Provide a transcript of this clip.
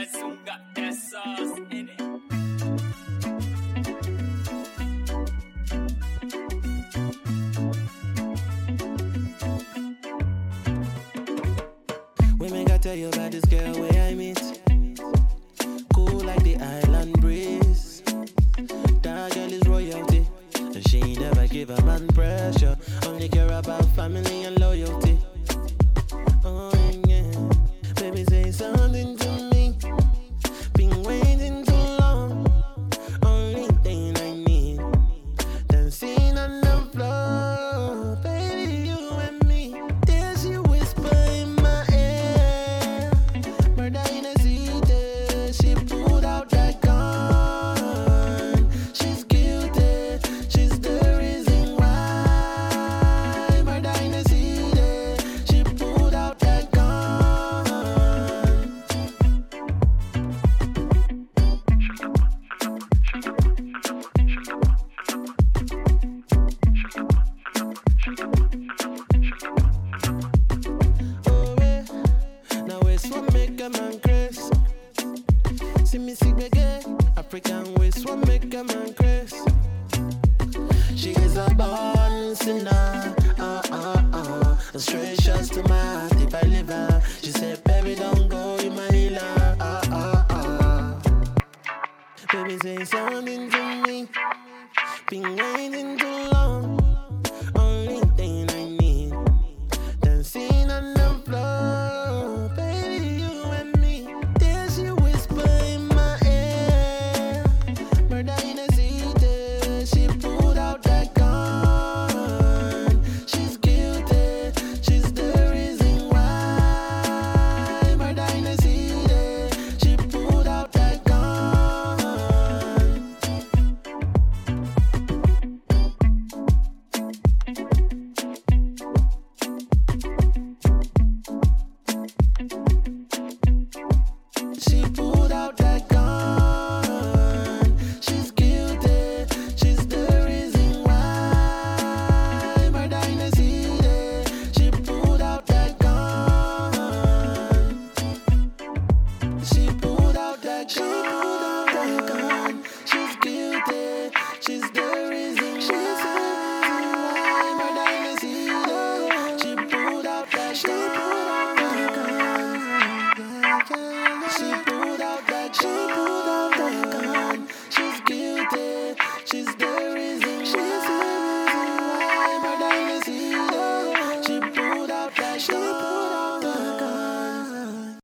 boys who got that sauce in it. Women gotta tell you about this girl where I meet. Cool like the island breeze. That girl is royalty, and she never give a man pressure. Only care about family and loyalty. Oh yeah, baby say something to me. Been waiting too long. Only thing I need, dancing on the floor. Baby, you and me. There's you whisper in my ear. Murder in a city. She pulled out that gun. She's guilty. She's the reason why. Murder in a city. She pulled out that gun. Oh, yeah. Now it's what make a man crazy. See me sick again. African waist what make a man crazy. She is a born sinner. Straight shots to my heart if I live her. She said, baby, don't go, you my healer. Baby, say something to me. Been waiting too long. Only thing I need, dancing on the floor. Baby, you and me. There's you whisper in my ear. Murder in a city. She pulled out that gun. She's guilty. She's the reason why. Murder in a city. She pulled out that gun. She pulled out that gun. She's guilty. She's the reason why. Murder in the city. She pulled out that gun. She pulled out that gun. She's guilty. She's the reason why. Murder in the city. She pulled out that gun. She pulled out that gun. She's guilty. She's the reason why. Murder in the city. She pulled out that gun.